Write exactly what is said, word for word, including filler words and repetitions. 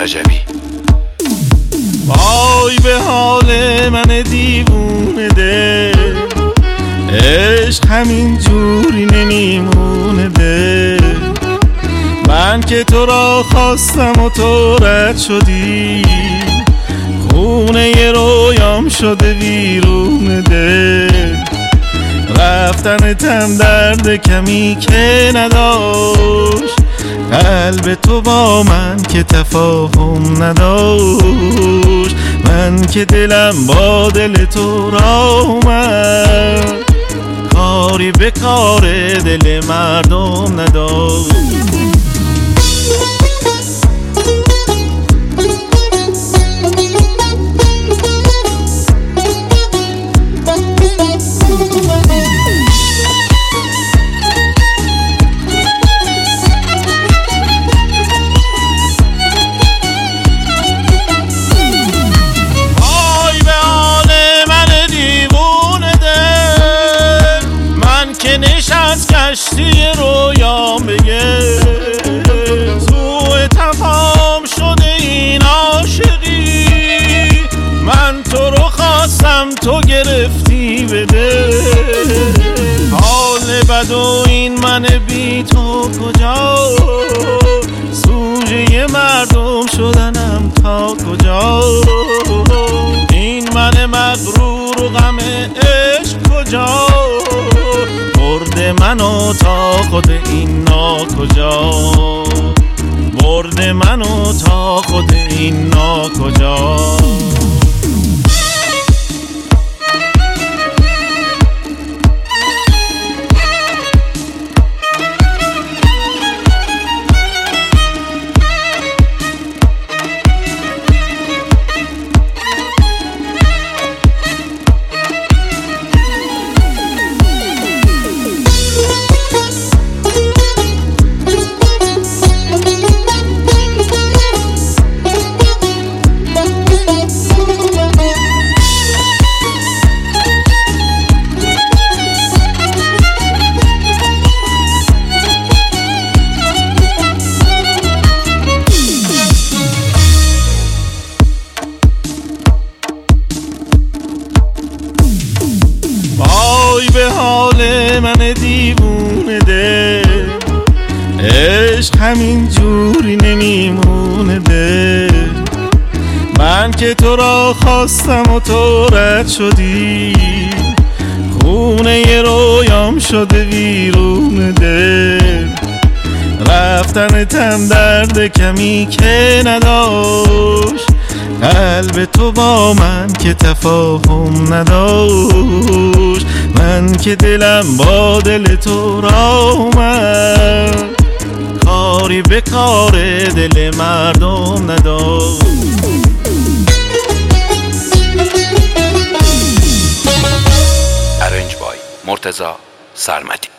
رجبی. وای به حال من دیوونه دل، عشق همین جوری نمیمونه دل. من که تو را خواستم و تو رد شدی، خونه ی رویام شده ویرون دل. رفتن تن درد کمی که نداشت، قلب تو با من که تفاهم نداشت. من که دلم با دل تو را اومد، کاری به کار دل مردم نداشت. از کشتی رویام بگه سوء تفاهم شده این عاشقی. من تو رو خواستم تو گرفتی بده، حال بد و این من بی تو کجا، سوژه مردم شدنم تا کجا. این من مغرور و غم عشق کجا، برد منو تا خود این نا کجا، برد منو تا خود این نا کجا. وای به حال من دیوونه دل، عشق همین جوری نمیمونه دل. من که تو را خواستم و تو رد شدی، خونه ی رویام شده ویرون دل. رفتن تن درد کمی که نداشت، قلب تو با من که تفاهم نداشت. من که دلم با دل تو را اومد، کاری به کار دل مردم نداشت. ارنج بای مرتضی سرمدی.